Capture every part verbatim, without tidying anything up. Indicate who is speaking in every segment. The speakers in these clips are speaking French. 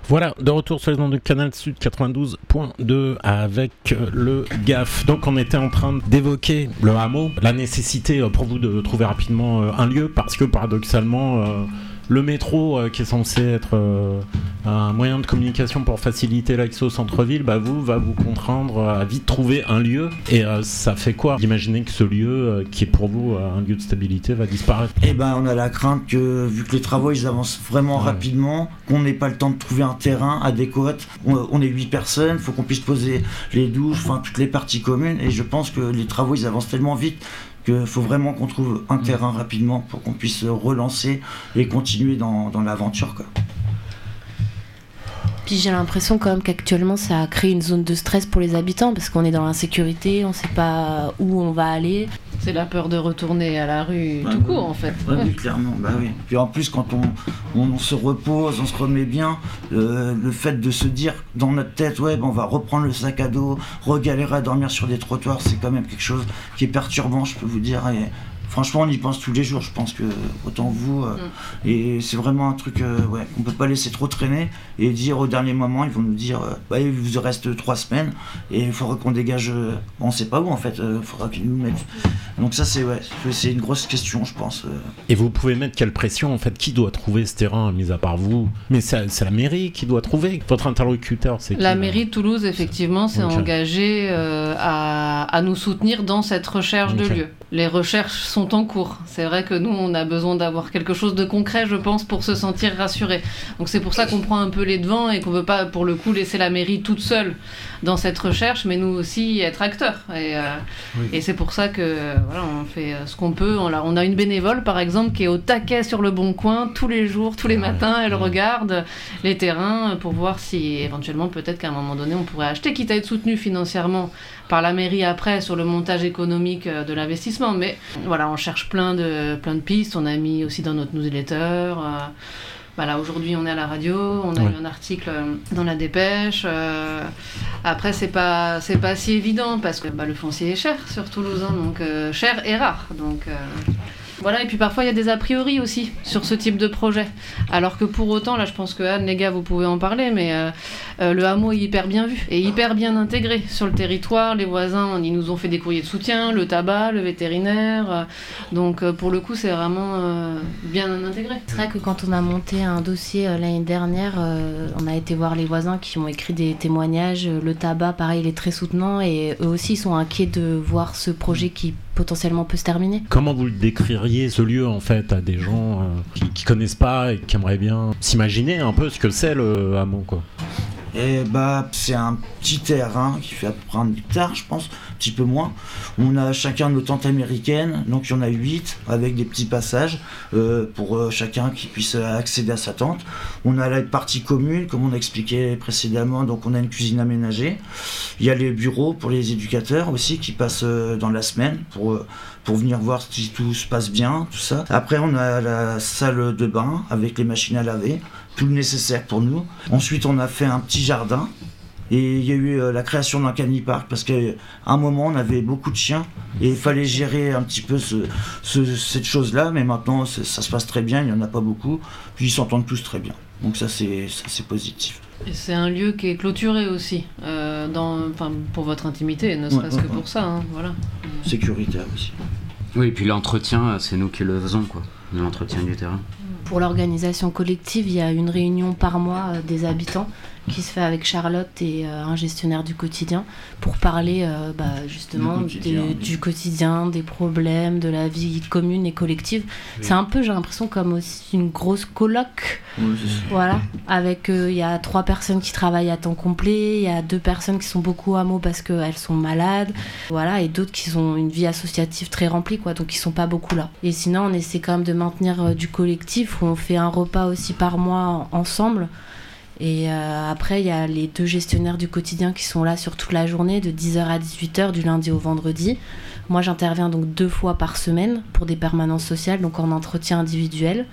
Speaker 1: Voilà, de retour sur les ondes de Canal Sud quatre-vingt-douze point deux avec le G A F. Donc on était en train d'évoquer le hameau, la nécessité pour vous de trouver rapidement un lieu, parce que paradoxalement, euh, le métro, euh, qui est censé être euh, un moyen de communication pour faciliter l'accès au centre-ville, bah vous, va vous contraindre à vite trouver un lieu. Et euh, ça fait quoi d'imaginer que ce lieu, euh, qui est pour vous euh, un lieu de stabilité, va disparaître?
Speaker 2: Eh ben, on a la crainte que, vu que les travaux ils avancent vraiment ouais. rapidement, qu'on n'ait pas le temps de trouver un terrain adéquat. On, on est huit personnes, il faut qu'on puisse poser les douches, enfin toutes les parties communes. Et je pense que les travaux ils avancent tellement vite qu'il faut vraiment qu'on trouve un terrain rapidement pour qu'on puisse relancer et continuer dans, dans l'aventure, quoi.
Speaker 3: Puis j'ai l'impression quand même qu'actuellement ça a créé une zone de stress pour les habitants parce qu'on est dans l'insécurité, on sait pas où on va aller.
Speaker 4: C'est la peur de retourner à la rue
Speaker 2: bah,
Speaker 4: tout
Speaker 2: oui.
Speaker 4: court en fait.
Speaker 2: Ouais, oui, clairement, bah oui. Puis en plus quand on, on se repose, on se remet bien, euh, le fait de se dire dans notre tête, ouais, bah, on va reprendre le sac à dos, regalérer à dormir sur des trottoirs, c'est quand même quelque chose qui est perturbant, je peux vous dire. Et franchement, on y pense tous les jours, je pense que autant vous. Euh, mm. Et c'est vraiment un truc, euh, ouais, on peut pas laisser trop traîner et dire au dernier moment, ils vont nous dire, euh, bah, il vous reste trois semaines et il faudra qu'on dégage, euh, on sait pas où en fait, il euh, faudra qu'ils nous mettent. Donc ça, c'est, ouais, c'est une grosse question, je pense. Euh.
Speaker 1: Et vous pouvez mettre quelle pression en fait? Qui doit trouver ce terrain, mis à part vous? Mais c'est, c'est la mairie qui doit trouver. Votre interlocuteur, c'est qui?
Speaker 4: La mairie de Toulouse, effectivement, s'est okay. engagée euh, à, à nous soutenir dans cette recherche okay. de lieu. Les recherches sont en cours. C'est vrai que nous, on a besoin d'avoir quelque chose de concret, je pense, pour se sentir rassuré. Donc c'est pour ça qu'on prend un peu les devants et qu'on veut pas, pour le coup, laisser la mairie toute seule dans cette recherche, mais nous aussi être acteurs. Et, euh, oui. et c'est pour ça que voilà, on fait ce qu'on peut. On a, on a une bénévole, par exemple, qui est au taquet sur le Bon Coin tous les jours, tous les matins. Elle ouais. regarde les terrains pour voir si, éventuellement, peut-être qu'à un moment donné, on pourrait acheter, quitte à être soutenu financièrement par la mairie après sur le montage économique de l'investissement. Mais voilà, on cherche plein de, plein de pistes. On a mis aussi dans notre newsletter. Euh, Voilà, aujourd'hui on est à la radio, on a ouais. eu un article dans la Dépêche. Euh, après c'est pas c'est pas si évident parce que bah, le foncier est cher sur Toulouse, hein, donc euh, cher et rare. Donc euh, voilà, et puis parfois il y a des a priori aussi sur ce type de projet. Alors que pour autant, là je pense que Anne, les gars, vous pouvez en parler, mais euh, euh, le hameau est hyper bien vu et hyper bien intégré sur le territoire. Les voisins, ils nous ont fait des courriers de soutien, le tabac, le vétérinaire. Euh, donc euh, pour le coup, c'est vraiment euh, bien intégré.
Speaker 3: C'est vrai que quand on a monté un dossier euh, l'année dernière, euh, on a été voir les voisins qui ont écrit des témoignages. Le tabac, pareil, il est très soutenant et eux aussi sont inquiets de voir ce projet qui potentiellement peut se terminer.
Speaker 1: Comment vous le décririez, ce lieu, en fait, à des gens euh, qui, qui connaissent pas et qui aimeraient bien s'imaginer un peu ce que c'est le hameau, quoi?
Speaker 2: Et bah, c'est un petit terrain qui fait à peu près un hectare, je pense, un petit peu moins. On a chacun nos tentes américaines, donc il y en a huit, avec des petits passages euh, pour euh, chacun qui puisse accéder à sa tente. On a la partie commune, comme on a expliqué précédemment, donc on a une cuisine aménagée. Il y a les bureaux pour les éducateurs aussi qui passent euh, dans la semaine pour, euh, pour venir voir si tout se passe bien, tout ça. Après, on a la salle de bain avec les machines à laver, tout le nécessaire pour nous. Ensuite, on a fait un petit jardin et il y a eu euh, la création d'un canipark parce qu'à un moment, on avait beaucoup de chiens et il fallait gérer un petit peu ce, ce, cette chose-là, mais maintenant, ça se passe très bien, il n'y en a pas beaucoup, puis ils s'entendent tous très bien. Donc ça, c'est, ça, c'est positif.
Speaker 4: Et c'est un lieu qui est clôturé aussi, euh, dans, pour votre intimité, ne serait-ce ouais, ouais, que pour ouais. ça. Hein, voilà.
Speaker 2: Sécuritaire aussi.
Speaker 5: Oui, et puis l'entretien, c'est nous qui le faisons, quoi, l'entretien du terrain.
Speaker 3: Pour l'organisation collective, il y a une réunion par mois euh, des habitants qui se fait avec Charlotte et euh, un gestionnaire du quotidien pour parler euh, bah, justement du quotidien, des, du quotidien, des problèmes, de la vie commune et collective. Oui. C'est un peu, j'ai l'impression, comme aussi une grosse coloc. Oui, voilà, avec il euh, y a trois personnes qui travaillent à temps complet, il y a deux personnes qui sont beaucoup à hameau parce qu'elles sont malades, voilà, et d'autres qui ont une vie associative très remplie, quoi, donc ils sont pas beaucoup là. Et sinon, on essaie quand même de maintenir euh, du collectif où on fait un repas aussi par mois ensemble. Et euh, après, il y a les deux gestionnaires du quotidien qui sont là sur toute la journée, de dix heures à dix-huit heures, du lundi au vendredi. Moi, j'interviens donc deux fois par semaine pour des permanences sociales, donc en entretien individuel.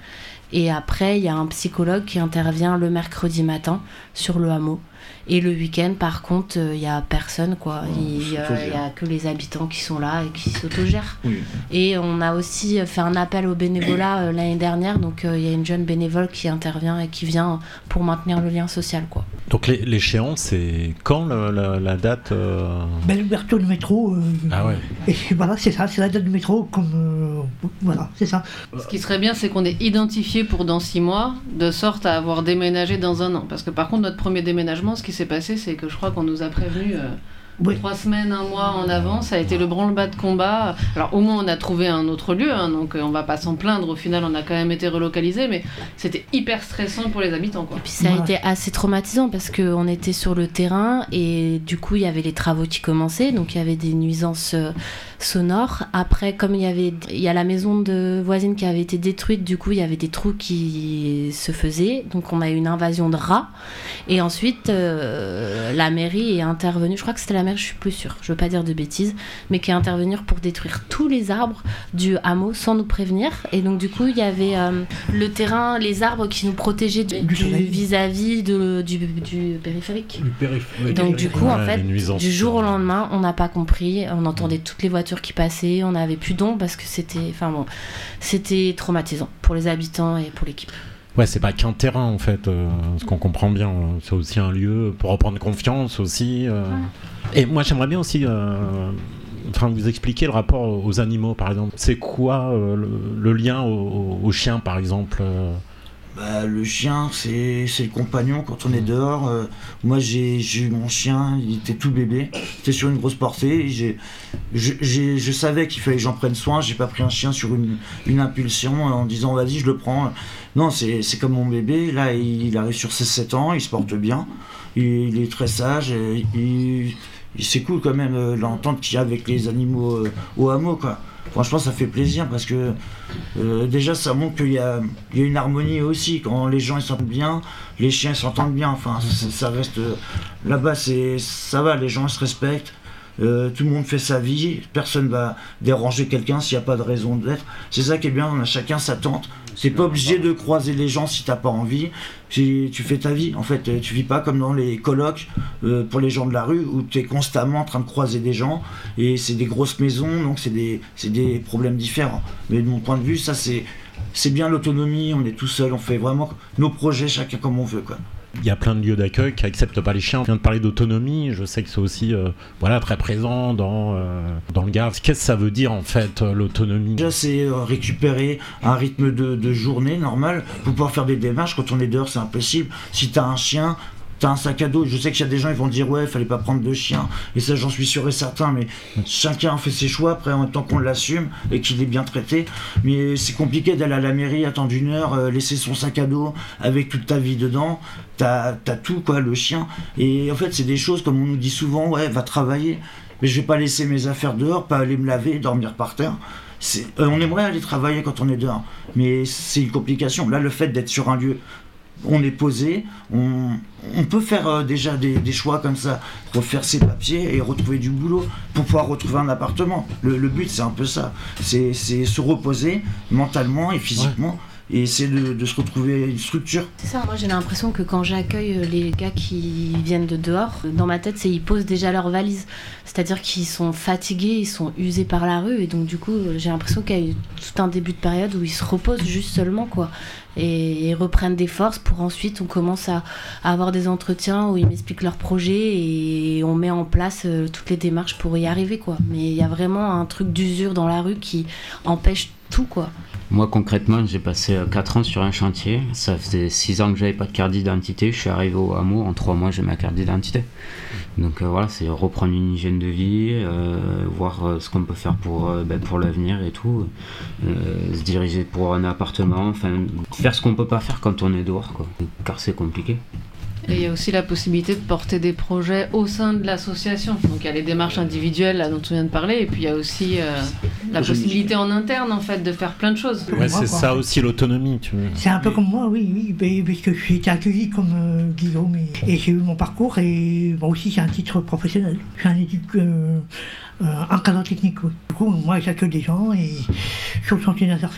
Speaker 3: Et après, il y a un psychologue qui intervient le mercredi matin sur le hameau. Et le week-end, par contre, il euh, n'y a personne, quoi. Il n'y a, a que les habitants qui sont là et qui s'autogèrent. Oui. Et on a aussi fait un appel au bénévolat euh, l'année dernière. Donc, il euh, y a une jeune bénévole qui intervient et qui vient pour maintenir le lien social, quoi.
Speaker 1: Donc, les, l'échéance, c'est quand le, la, la date euh...
Speaker 6: ben, l'ouverture du métro. Euh,
Speaker 1: ah ouais.
Speaker 6: Et voilà, c'est ça, c'est la date du métro. Comme, euh, voilà, c'est ça.
Speaker 4: Ce qui serait bien, c'est qu'on est identifié pour dans six mois, de sorte à avoir déménagé dans un an. Parce que par contre, notre premier déménagement, ce qui s'est passé, c'est que je crois qu'on nous a prévenu euh, oui. trois semaines, un mois en avance. Ça a été le branle-bas de combat. Alors au moins on a trouvé un autre lieu, hein, donc euh, on va pas s'en plaindre. Au final, on a quand même été relocalisé, mais c'était hyper stressant pour les habitants, quoi.
Speaker 3: Et puis ça a ouais. été assez traumatisant parce qu'on était sur le terrain et du coup il y avait les travaux qui commençaient, donc il y avait des nuisances euh, sonores. Après, comme il y avait, il y a la maison de voisine qui avait été détruite, du coup il y avait des trous qui se faisaient, donc on a eu une invasion de rats. Et ensuite euh, la mairie est intervenue, je crois que c'était la mairie, je suis plus sûre, je veux pas dire de bêtises, mais qui est intervenue pour détruire tous les arbres du hameau sans nous prévenir. Et donc du coup il y avait euh, le terrain, les arbres qui nous protégeaient du, du vis-à-vis de, du, du périphérique. Du périphérique. Donc du coup ouais, en fait, du jour au lendemain, on n'a pas compris, on entendait toutes les voitures qui passaient, on n'avait plus d'ombre parce que c'était, enfin bon, c'était traumatisant pour les habitants et pour l'équipe.
Speaker 1: Ouais, c'est pas qu'un terrain en fait, euh, ce qu'on comprend bien, c'est aussi un lieu pour reprendre confiance aussi. Euh. Ouais. Et moi j'aimerais bien aussi euh, enfin, vous expliquer le rapport aux animaux par exemple. C'est quoi euh, le, le lien aux, aux chiens par exemple euh.
Speaker 2: Bah, le chien, c'est, c'est le compagnon quand on est dehors. Euh, moi, j'ai, j'ai eu mon chien, il était tout bébé, c'était sur une grosse portée. J'ai, je, j'ai, je savais qu'il fallait que j'en prenne soin. J'ai pas pris un chien sur une, une impulsion en disant vas-y, je le prends. Non, c'est, c'est comme mon bébé. Là, il, il arrive sur ses sept ans, il se porte bien, il, il est très sage. Et, il, il, c'est cool quand même euh, l'entente qu'il y a avec les animaux euh, au hameau, quoi. Franchement, ça fait plaisir parce que euh, déjà, ça montre qu'il y a, il y a une harmonie aussi. Quand les gens ils s'entendent bien, les chiens ils s'entendent bien. Enfin, ça, ça reste euh, là-bas, c'est ça va. Les gens ils se respectent. Euh, tout le monde fait sa vie. Personne va déranger quelqu'un s'il n'y a pas de raison d'être. C'est ça qui est bien. On a chacun sa tente. C'est pas obligé de croiser les gens si t'as pas envie. Tu, tu fais ta vie. En fait, tu vis pas comme dans les colocs euh, pour les gens de la rue où tu es constamment en train de croiser des gens et c'est des grosses maisons, donc c'est des, c'est des problèmes différents. Mais de mon point de vue, ça c'est, c'est bien l'autonomie. On est tout seul, on fait vraiment nos projets chacun comme on veut, quoi.
Speaker 1: Il y a plein de lieux d'accueil qui n'acceptent pas les chiens. On vient de parler d'autonomie, je sais que c'est aussi euh, voilà, très présent dans, euh, dans le Gard. Qu'est-ce que ça veut dire en fait, euh, l'autonomie ?
Speaker 2: Déjà, c'est euh, récupérer un rythme de, de journée normal pour pouvoir faire des démarches. Quand on est dehors, c'est impossible. Si tu as un chien, t'as un sac à dos. Je sais qu'il y a des gens qui vont dire ouais, il fallait pas prendre de chien. Et ça, j'en suis sûr et certain. Mais chacun fait ses choix après, en même temps qu'on l'assume et qu'il est bien traité. Mais c'est compliqué d'aller à la mairie, attendre une heure, euh, laisser son sac à dos avec toute ta vie dedans. T'as, t'as tout, quoi, le chien. Et en fait, c'est des choses comme on nous dit souvent, ouais, va travailler. Mais je vais pas laisser mes affaires dehors, pas aller me laver, dormir par terre. C'est, euh, on aimerait aller travailler quand on est dehors. Mais c'est une complication. Là, le fait d'être sur un lieu, on est posé, on, on peut faire euh, déjà des, des choix comme ça, refaire ses papiers et retrouver du boulot pour pouvoir retrouver un appartement. Le, le but, c'est un peu ça, c'est, c'est se reposer mentalement et physiquement. Ouais. Et essayer de, de se retrouver une structure.
Speaker 3: C'est ça, moi j'ai l'impression que quand j'accueille les gars qui viennent de dehors, dans ma tête c'est ils posent déjà leurs valises. C'est-à-dire qu'ils sont fatigués, ils sont usés par la rue et donc du coup j'ai l'impression qu'il y a eu tout un début de période où ils se reposent juste seulement, quoi. Et, et reprennent des forces pour ensuite on commence à, à avoir des entretiens où ils m'expliquent leurs projets et on met en place euh, toutes les démarches pour y arriver, quoi. Mais il y a vraiment un truc d'usure dans la rue qui empêche tout, quoi.
Speaker 5: Moi concrètement j'ai passé quatre ans sur un chantier, ça faisait six ans que j'avais pas de carte d'identité, je suis arrivé au hameau, en trois mois j'ai ma carte d'identité. Donc euh, voilà, c'est reprendre une hygiène de vie, euh, voir euh, ce qu'on peut faire pour, euh, ben, pour l'avenir et tout, euh, se diriger pour un appartement, enfin faire ce qu'on peut pas faire quand on est dehors, quoi, car c'est compliqué.
Speaker 4: Et il y a aussi la possibilité de porter des projets au sein de l'association. Donc il y a les démarches individuelles là, dont on vient de parler, et puis il y a aussi euh, la possibilité en interne en fait de faire plein de choses.
Speaker 1: Ouais, c'est ça aussi l'autonomie. Tu veux.
Speaker 6: C'est un peu comme moi, oui, oui, parce que j'ai été accueilli comme euh, Guillaume et, et j'ai eu mon parcours et moi aussi j'ai un titre professionnel. J'ai un étude euh, euh, un cadre technique, oui. Du coup, moi j'accueille des gens et sur le chantier d'insertion.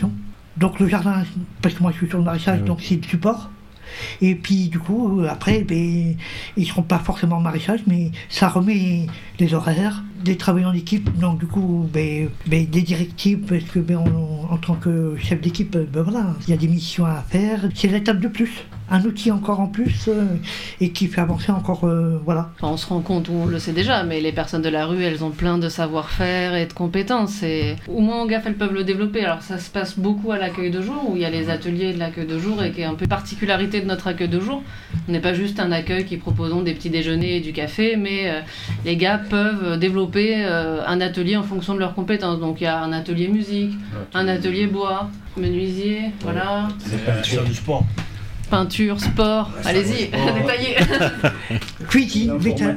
Speaker 6: Donc le jardin, parce que moi je suis sur le maraîchage,
Speaker 1: oui.
Speaker 6: donc c'est le support. Et puis du coup, après, ben, ils ne seront pas forcément en maraîchage, mais ça remet les horaires, des travailleurs d'équipe, donc du coup, ben, ben, des directives, parce que ben, on, en tant que chef d'équipe, ben, voilà, il y a des missions à faire. C'est l'étape de plus, un outil encore en plus, euh, et qui fait avancer encore, euh, voilà.
Speaker 4: Enfin, on se rend compte, ou on le sait déjà, mais les personnes de la rue, elles ont plein de savoir-faire et de compétences, et au moins au G A F, elles peuvent le développer. Alors ça se passe beaucoup à l'accueil de jour, où il y a les ateliers de l'accueil de jour, et qui est un peu particularité de notre accueil de jour. On n'est pas juste un accueil qui proposons des petits déjeuners et du café, mais euh, les gars peuvent développer euh, un atelier en fonction de leurs compétences. Donc il y a un atelier musique, un atelier bois, menuisier, ouais. Voilà.
Speaker 7: C'est peinture du sport.
Speaker 4: Peinture, sport, ouais, allez-y, détaillez.
Speaker 6: Cuisine,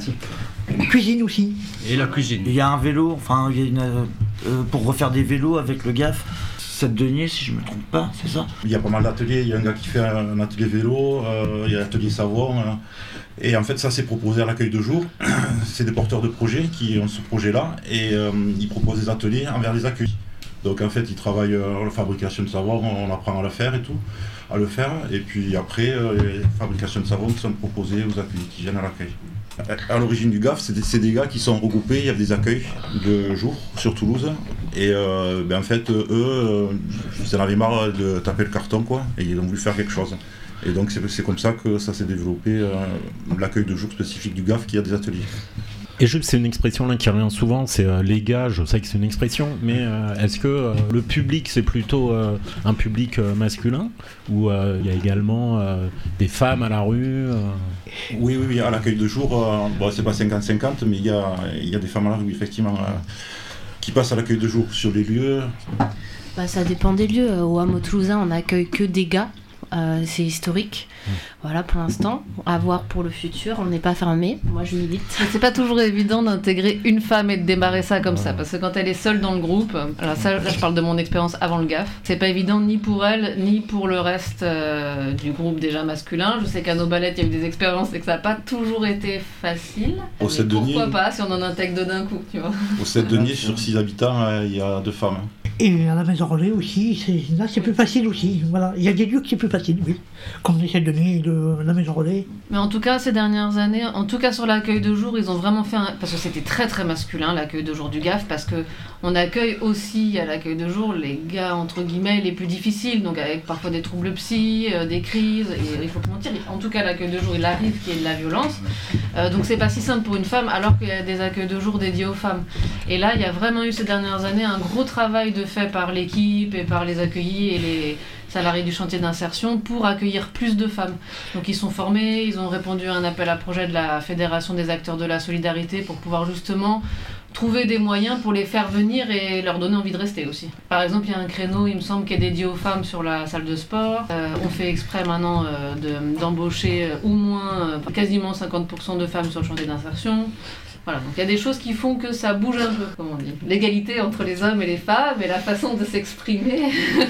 Speaker 6: cuisine aussi.
Speaker 7: Et la cuisine.
Speaker 2: Il y a un vélo, enfin il y a une, euh, pour refaire des vélos avec le G A F. Sept deniers si je me trompe pas, c'est ça?
Speaker 8: Il y a pas mal d'ateliers, il y a un gars qui fait un atelier vélo, euh, il y a l'atelier savon, euh, et en fait ça c'est proposé à l'accueil de jour. C'est des porteurs de projets qui ont ce projet-là, et euh, ils proposent des ateliers envers les accueils. Donc en fait ils travaillent euh, la fabrication de savon, on apprend à le faire et tout, à le faire, et puis après euh, les fabrications de savon qui sont proposées aux accueils qui viennent à l'accueil. À l'origine du G A F, c'est des, c'est des gars qui sont regroupés, il y a des accueils de jour sur Toulouse, et euh, ben en fait eux, euh, ils en avaient marre de taper le carton quoi, et ils ont voulu faire quelque chose. Et donc c'est, c'est comme ça que ça s'est développé, euh, l'accueil de jour spécifique du G A F qui a des ateliers.
Speaker 1: Et juste, c'est une expression là qui revient souvent, c'est euh, les gars, je sais que c'est une expression, mais euh, est-ce que euh, le public c'est plutôt euh, un public euh, masculin, ou il euh, y a également euh, des femmes à la rue euh...
Speaker 8: Oui, oui, oui, à l'accueil de jour, euh, bon, c'est pas cinquante cinquante, mais il y a, y a des femmes à la rue, effectivement, euh, qui passent à l'accueil de jour sur les lieux.
Speaker 3: Bah, ça dépend des lieux. Au hameau toulousain, on n'accueille que des gars. Euh, c'est historique. Mmh. Voilà pour l'instant. À voir pour le futur. On n'est pas fermé. Moi, je milite.
Speaker 4: C'est pas toujours évident d'intégrer une femme et de démarrer ça comme ça, parce que quand elle est seule dans le groupe, alors ça, là, je parle de mon expérience avant le G A F. C'est pas évident ni pour elle ni pour le reste euh, du groupe déjà masculin. Je sais qu'à nos ballettes, il y a eu des expériences et que ça n'a pas toujours été facile.
Speaker 8: Au sept deniers.
Speaker 4: Pourquoi pas si on en intègre deux d'un coup, tu vois. Au
Speaker 8: sept deniers sur six habitants, il euh, y a deux femmes.
Speaker 6: Et à la maison relais aussi, c'est, là c'est plus facile aussi. Voilà. Il y a des lieux qui sont plus faciles, oui. Comme les sept deniers de la maison relais.
Speaker 4: Mais en tout cas, ces dernières années, en tout cas sur l'accueil de jour, ils ont vraiment fait un... Parce que c'était très très masculin l'accueil de jour du G A F, parce qu'on accueille aussi à l'accueil de jour les gars entre guillemets les plus difficiles, donc avec parfois des troubles psy, euh, des crises, et il faut pas mentir, en tout cas l'accueil de jour il arrive qu'il y ait de la violence, euh, donc c'est pas si simple pour une femme alors qu'il y a des accueils de jour dédiés aux femmes. Et là, il y a vraiment eu ces dernières années un gros travail de fait par l'équipe et par les accueillis et les salariés du chantier d'insertion pour accueillir plus de femmes. Donc ils sont formés, ils ont répondu à un appel à projet de la Fédération des acteurs de la solidarité pour pouvoir justement trouver des moyens pour les faire venir et leur donner envie de rester aussi. Par exemple, il y a un créneau, il me semble, qui est dédié aux femmes sur la salle de sport. Euh, on fait exprès maintenant euh, de, d'embaucher euh, au moins euh, quasiment cinquante pour cent de femmes sur le chantier d'insertion. Voilà, donc il y a des choses qui font que ça bouge un peu, comme on dit. L'égalité entre les hommes et les femmes, et la façon de s'exprimer,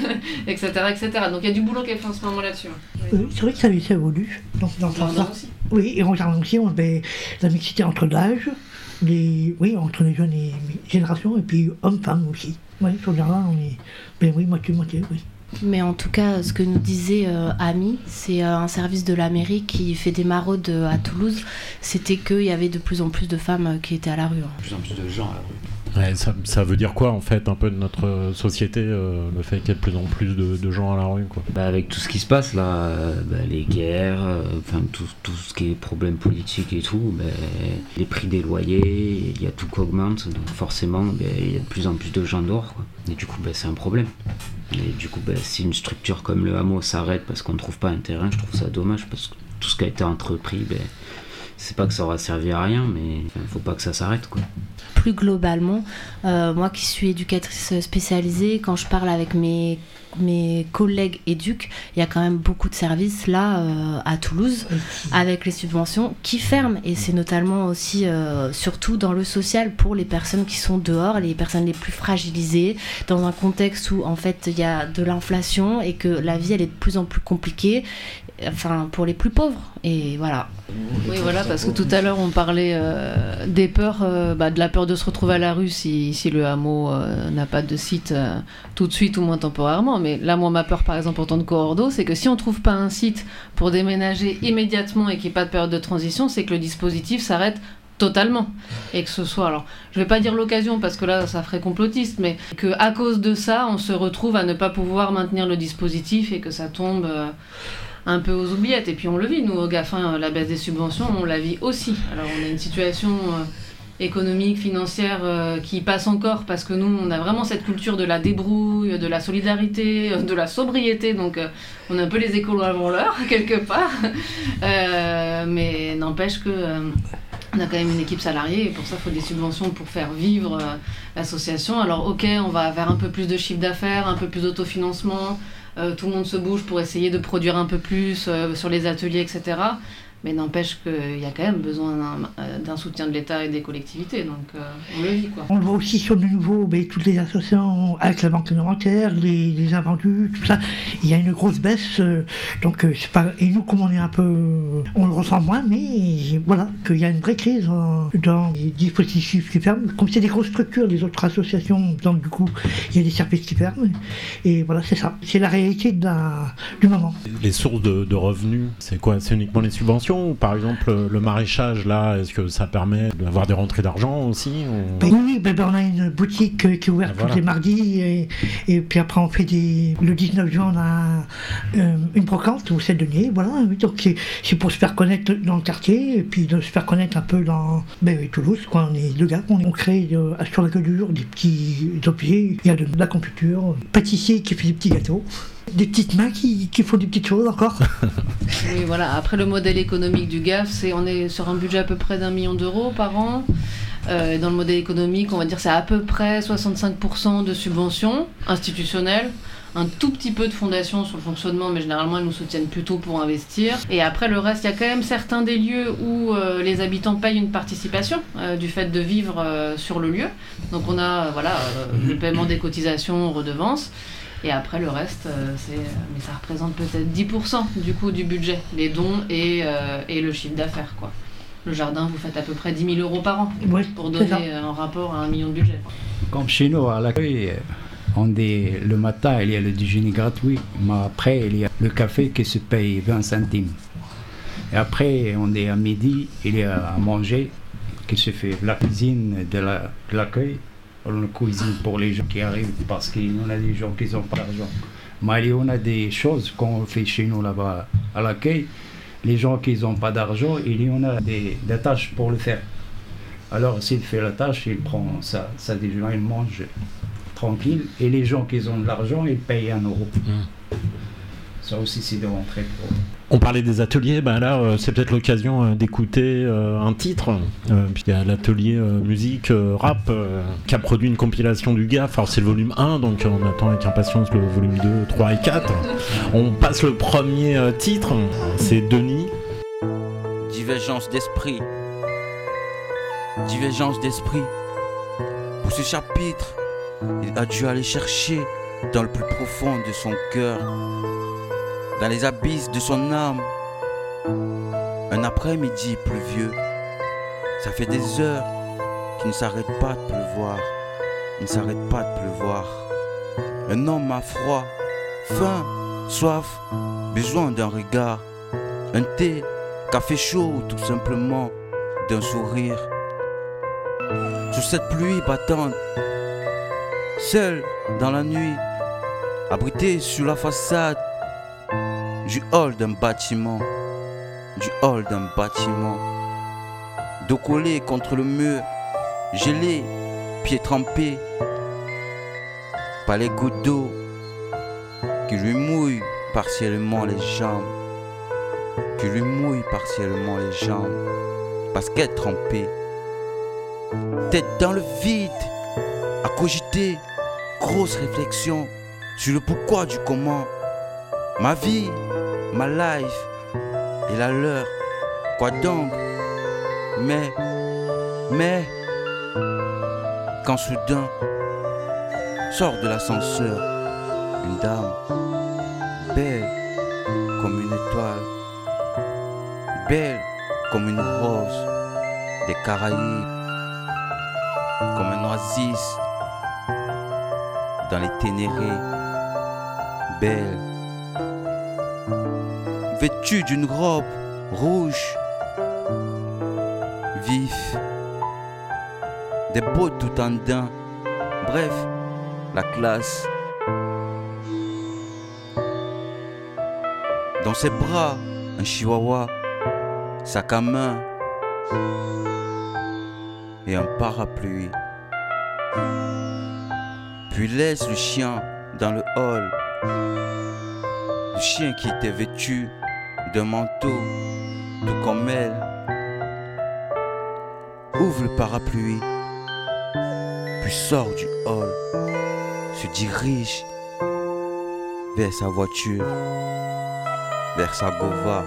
Speaker 4: et cetera, et cetera. Donc il y a du boulot qui est fait en ce moment là-dessus.
Speaker 6: Oui, c'est vrai que ça, ça évolue. Donc, dans le
Speaker 4: jardin aussi.
Speaker 6: Oui, et en jardin aussi, on met la mixité entre l'âge, les, oui, entre les jeunes et les générations, et puis hommes-femmes aussi. Oui, sur le jardin, on est, ben oui, moitié-moitié, oui.
Speaker 3: Mais en tout cas, ce que nous disait euh, Ami, c'est euh, un service de la mairie qui fait des maraudes euh, à Toulouse, c'était qu'il y avait de plus en plus de femmes euh, qui étaient à la rue. Hein.
Speaker 5: De plus en plus de gens à la rue.
Speaker 1: Ouais, ça, ça veut dire quoi en fait un peu de notre société, euh, le fait qu'il y ait de plus en plus de, de gens à la rue quoi.
Speaker 5: Bah, avec tout ce qui se passe là, euh, bah, les guerres, euh, enfin tout, tout ce qui est problèmes politiques et tout, bah, les prix des loyers, il y a tout qui augmente, donc forcément bah, il y a de plus en plus de gens dehors quoi. Et du coup bah, c'est un problème. Et du coup bah, si une structure comme le hameau s'arrête parce qu'on ne trouve pas un terrain, je trouve ça dommage parce que tout ce qui a été entrepris, bah, c'est pas que ça aura servi à rien, mais il faut pas que ça s'arrête quoi.
Speaker 3: Plus globalement, euh, moi qui suis éducatrice spécialisée, quand je parle avec mes, mes collègues éduques, il y a quand même beaucoup de services là euh, à Toulouse avec les subventions qui ferment, et c'est notamment aussi euh, surtout dans le social pour les personnes qui sont dehors, les personnes les plus fragilisées, dans un contexte où en fait il y a de l'inflation et que la vie elle est de plus en plus compliquée. enfin pour les plus pauvres. Et voilà.
Speaker 4: Oui, voilà, parce que tout à l'heure on parlait euh, des peurs, euh, bah, de la peur de se retrouver à la rue si, si le hameau euh, n'a pas de site euh, tout de suite ou moins temporairement. Mais là, moi, ma peur, par exemple, en tant que coordo, c'est que si on trouve pas un site pour déménager immédiatement et qu'il n'y ait pas de période de transition, c'est que le dispositif s'arrête totalement. Et que ce soit, alors, je vais pas dire l'occasion parce que là, ça ferait complotiste, mais qu'à cause de ça, on se retrouve à ne pas pouvoir maintenir le dispositif et que ça tombe... Euh, un peu aux oubliettes. Et puis on le vit, nous, au GAFin, la baisse des subventions, on la vit aussi. Alors on a une situation euh, économique, financière euh, qui passe encore parce que nous, on a vraiment cette culture de la débrouille, de la solidarité, euh, de la sobriété. Donc euh, on est un peu les écolos avant l'heure, quelque part. Euh, mais n'empêche que... Euh, on a quand même une équipe salariée et pour ça, il faut des subventions pour faire vivre euh, l'association. Alors ok, on va vers un peu plus de chiffre d'affaires, un peu plus d'autofinancement. Euh, tout le monde se bouge pour essayer de produire un peu plus euh, sur les ateliers, et cetera. Mais n'empêche qu'il y a quand même besoin d'un, d'un soutien de l'État et des collectivités, donc euh, on le vit, quoi.
Speaker 6: On le voit aussi sur de nouveau, mais toutes les associations avec la banque alimentaire, les, les invendus, tout ça, il y a une grosse baisse, euh, donc euh, c'est pas... Et nous, comme on est un peu... On le ressent moins, mais voilà, qu'il y a une vraie crise euh, dans les dispositifs qui ferment. Comme c'est des grosses structures, les autres associations, donc du coup, il y a des services qui ferment, et voilà, c'est ça. C'est la réalité de la, du moment.
Speaker 1: Les sources de, de revenus, c'est quoi? C'est uniquement les subventions? Ou par exemple le maraîchage là, est-ce que ça permet d'avoir des rentrées d'argent aussi ou...
Speaker 6: Ben oui, ben, ben on a une boutique euh, qui est ouverte ah, voilà. tous les mardis et, et puis après on fait des... Le dix-neuf juin on a euh, une brocante au Sept-Deniers, voilà, donc c'est, c'est pour se faire connaître dans le quartier et puis de se faire connaître un peu dans ben, oui, Toulouse, quoi. On est deux gars, on, on crée euh, sur la gueule du jour des petits objets, il y a de, de la confiture, pâtissier qui fait des petits gâteaux. Des petites mains qui, qui font des petites choses encore.
Speaker 4: Oui, voilà. Après, le modèle économique du G A F, c'est on est sur un budget à peu près d'un million d'euros par an. Euh, dans le modèle économique, on va dire c'est à peu près soixante-cinq pour cent de subventions institutionnelles, un tout petit peu de fondations sur le fonctionnement, mais généralement elles nous soutiennent plutôt pour investir. Et après le reste, il y a quand même certains des lieux où euh, les habitants payent une participation euh, du fait de vivre euh, sur le lieu. Donc on a euh, voilà, euh, le paiement des cotisations, redevances. Et après, le reste, euh, c'est... mais ça représente peut-être dix pour cent du coût du budget, les dons et, euh, et le chiffre d'affaires, quoi. Le jardin, vous faites à peu près dix mille euros par an
Speaker 6: ouais,
Speaker 4: pour donner un rapport à un million de budget.
Speaker 9: Comme chez nous, à l'accueil, on dit, le matin, il y a le déjeuner gratuit, mais après, il y a le café qui se paye vingt centimes. Et après, on dit à midi, il y a à manger qui se fait la cuisine de, la, de l'accueil. On cuisine pour les gens qui arrivent parce qu'on a des gens qui n'ont pas d'argent. Mais on a des choses qu'on fait chez nous là-bas à l'accueil. Les gens qui n'ont pas d'argent, il y en a des, des tâches pour le faire. Alors s'il fait la tâche, il prend ça, ça déjeuner, il mange tranquille. Et les gens qui ont de l'argent, ils payent un euro. Mmh. Ça aussi, c'est de rentrer pour...
Speaker 1: On parlait des ateliers, ben là euh, c'est peut-être l'occasion euh, d'écouter euh, un titre. Euh, puis il y a l'atelier euh, musique euh, rap euh, qui a produit une compilation du G A F. Alors c'est le volume un, donc on attend avec impatience le volume deux, trois et quatre. On passe le premier euh, titre, c'est Denis.
Speaker 10: Divergence d'esprit. Divergence d'esprit. Pour ce chapitre, il a dû aller chercher dans le plus profond de son cœur, dans les abysses de son âme. Un après-midi pluvieux, ça fait des heures qu'il ne s'arrête pas de pleuvoir, il ne s'arrête pas de pleuvoir. Un homme a froid, faim, soif, besoin d'un regard, un thé, café chaud ou tout simplement d'un sourire. Sous cette pluie battante, seul dans la nuit, abrité sur la façade du hall d'un bâtiment, du hall d'un bâtiment, dos collé contre le mur, gelé, pieds trempés par les gouttes d'eau qui lui mouillent partiellement les jambes, qui lui mouillent partiellement les jambes, parce qu'elle est trempée, tête dans le vide, à cogiter, grosse réflexion sur le pourquoi du comment. Ma vie, ma life et la leur, quoi donc? Mais, mais, quand soudain sort de l'ascenseur une dame, belle comme une étoile, belle comme une rose des Caraïbes, comme un oasis dans les Ténérés, belle, vêtue d'une robe rouge, vif, des bottes tout en daim, bref, la classe. Dans ses bras, un chihuahua, sac à main et un parapluie. Puis laisse le chien dans le hall. Le chien qui était vêtu d'un manteau, tout comme elle, ouvre le parapluie, puis sort du hall, se dirige vers sa voiture, vers sa Gova,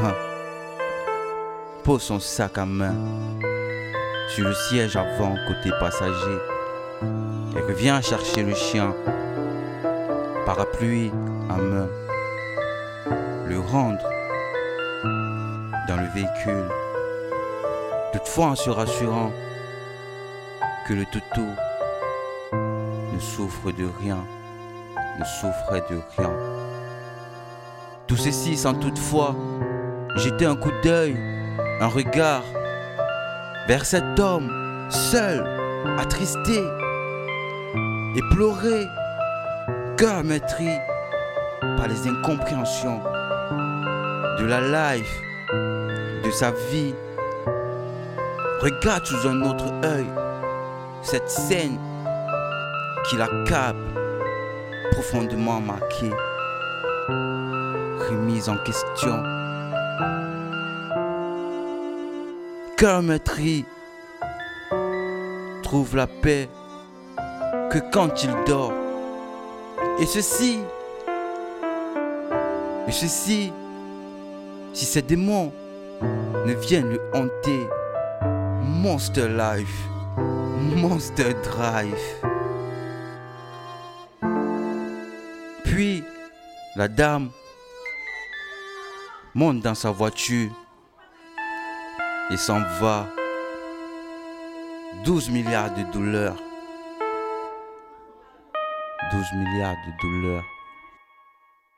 Speaker 10: pose son sac à main sur le siège avant côté passager et revient chercher le chien, parapluie en main, le rendre dans le véhicule, toutefois en se rassurant que le toutou ne souffre de rien, ne souffrait de rien. Tout ceci sans toutefois jeter un coup d'œil, un regard vers cet homme seul, attristé et pleuré, cœur meurtri par les incompréhensions de la life, de sa vie. Regarde sous un autre œil cette scène qui l'accable, profondément marquée, remise en question. Cœur meurtri trouve la paix que quand il dort. Et ceci, et ceci, si ces démons ne viennent le hanter, Monster Life, Monster Drive. Puis, la dame monte dans sa voiture et s'en va. douze milliards de douleurs. douze milliards de douleurs.